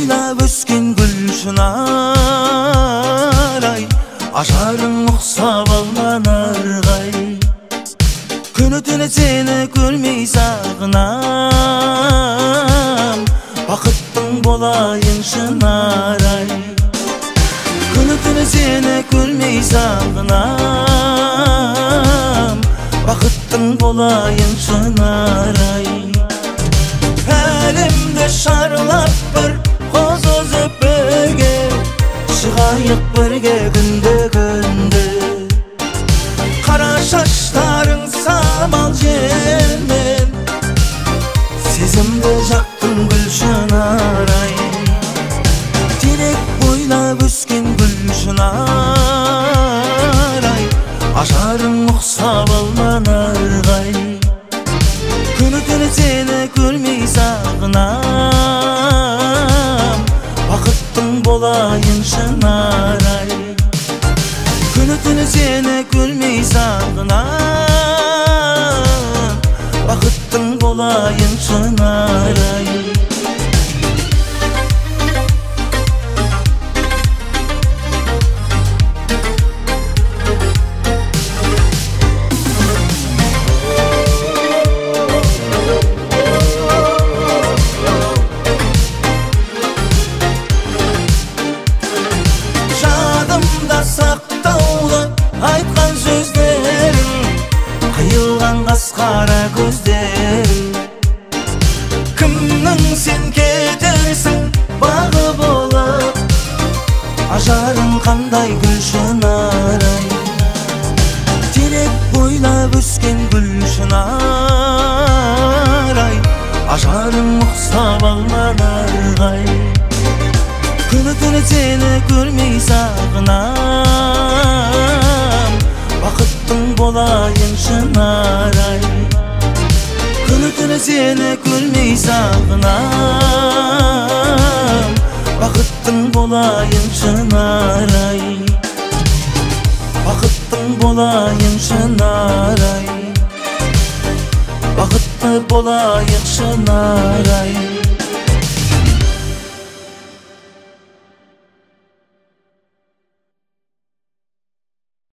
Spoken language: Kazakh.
бойлап өскен гүл шынар-ай, ажарың ұқсап алманар-ай. Күні-түні сені көрмей сағынам, бақыттың болайын шынар-ай. Күні-түні сені көрмей сағынам, бақыттың болайын шынар-ай. Әлемді шарлап бір қоз өзіп бірге, шығайық бірге күнді-күнді. Қара шаштарың самал желмен, сезімді жақтың гүл шынар-ай. Терек бойлап өскен гүл шынар-ай, ажарың ұқсап алманар-ай. Күні-түні сені көрмей сағынам, бақыттың болайын шынар-ай. Күні-түні сені көрмей сағынам, бақыттың болайын шынар-ай. Сақтаулы айтқан сөздерің, қиылған қасқара көздерің. Кімнің сен кетерсің бағы болып, ажарың қандай гүл шынар-ай. Терек бойлап өскен гүл шынар-ай, ажарың ұқсап алманар-ай. Күні-түні сені көрмей сағынам, бақыттың болайын шынар-ай. Күні-түні сені көрмей сағынам, бақыттың болайын шынар-ай. Бақыттың болайын шынар-ай, бақытты болайық шынар-ай.